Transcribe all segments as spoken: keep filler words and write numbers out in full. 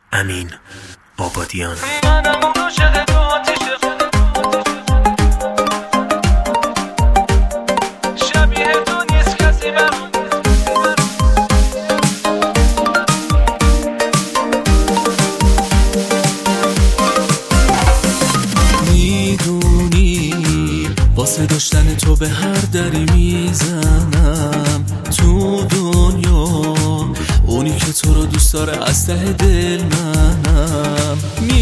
امین آبادیان. منم اون عاشق تو آتیشه، شبیه تو نیست کسی برام. میدونی واسه داشتن تو به هر دری میزنم تو دنیا، اونی که تو رو دوست داره از ته دل منم.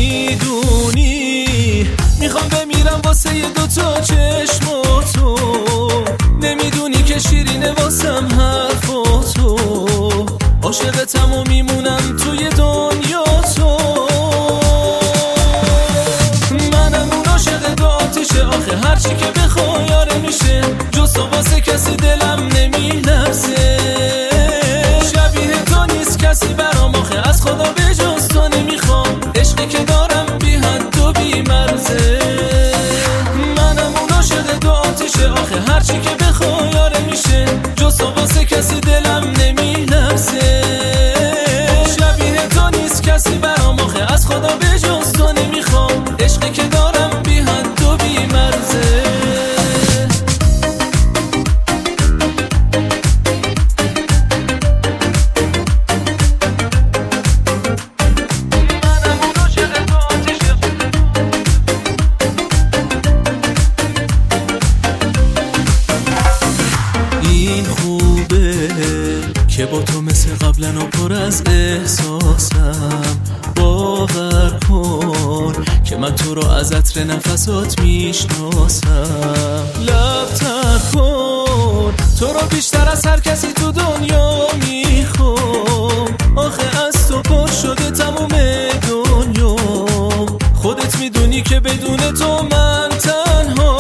میدونی میخوام بمیرم واسه یه دوتا چشم و تو، نمیدونی که شیرینه واسم حرفاتو، عاشقتم و میمونم توی دنیا تو. منم اون عاشق دو آتیشه، آخه هرچی که بخوای یاره میشه، جز تو واسه کسی دلم نمیلرزه. شبیه تو نیست کسی برام، آخه از خدا به جز تو نمیخوام، عشقی که دارم بی حد و بی مرزه. منم اون عاشق دو آتیشه، آخه هرچی که بخوای یاره میشه، جز تو واسه کسی دلم نمیلرزه. شبیه تو نیست کسی برام، آخه از خدا به جز تو نمیخوام، عشقی که دارم بی حد و بی مرزه. این خوبه که با تو مثل قبلا و پر از احساسم، باور کن که من تو رو از عطر نفسات میشناسم. لب تر کن تو رو بیشتر از هر کسی تو دنیا میخوام، آخه از تو پر شده تموم دنیا، خودت میدونی که بدون تو من تنها.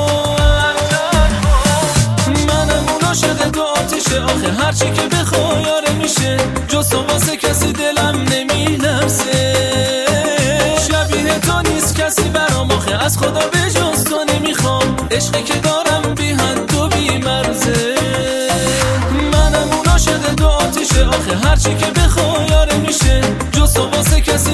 منم اون عاشق دو آتیشه، آخه هرچی که بخوای یاره میشه، جز تو واسه کسی دلم نمیلرزه. شبیه تو نیست کسی برام، آخه از خدا به جز تو نمیخوام، عشقی که دارم بی حد و بی مرزه. منم اون عاشق دو آتیشه، آخه هرچی که بخوای یاره میشه، جز تو واسه کسی